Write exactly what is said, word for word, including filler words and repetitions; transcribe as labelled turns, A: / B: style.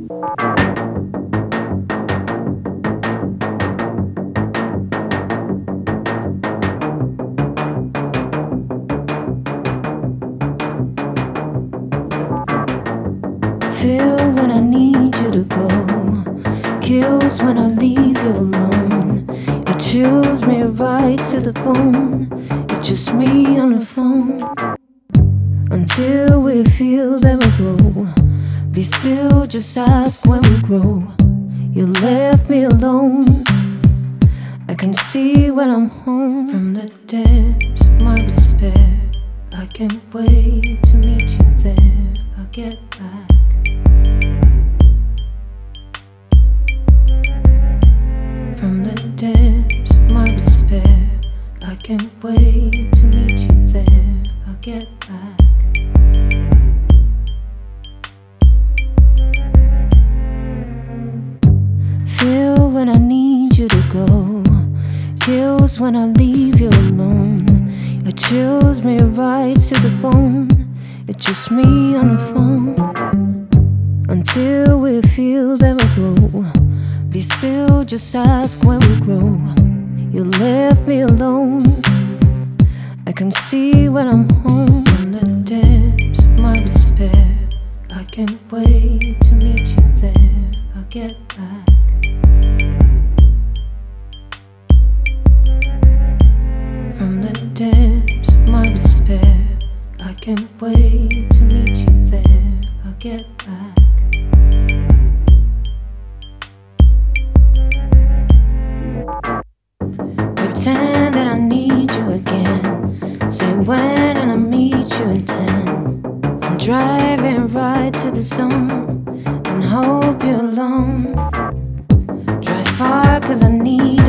A: Feel when I need you to go, kills when I leave you alone. It chills me right to the bone. It's just me on the phone. Until we feel that we grow, be still, just ask when we grow. You left me alone. I can see when I'm home. From the depths of my despair, I can't wait to meet you there. I'll get back. From the depths of my despair, I can't wait to meet you there. I'll get back. Feel when I need you to go, kills when I leave you alone. It chills me right to the bone. It's just me on the phone. Until we feel that we grow, be still, just ask when we grow. You left me alone. I can see when I'm home. From the depths of my despair, I can't wait to meet you there. I'll get back. From the depths of my despair, I can't wait to meet you there. I'll get back. Pretend that I need you again. Say when and I meet you in ten. I'm driving right to the zone and hope you're alone. Drive far cause I need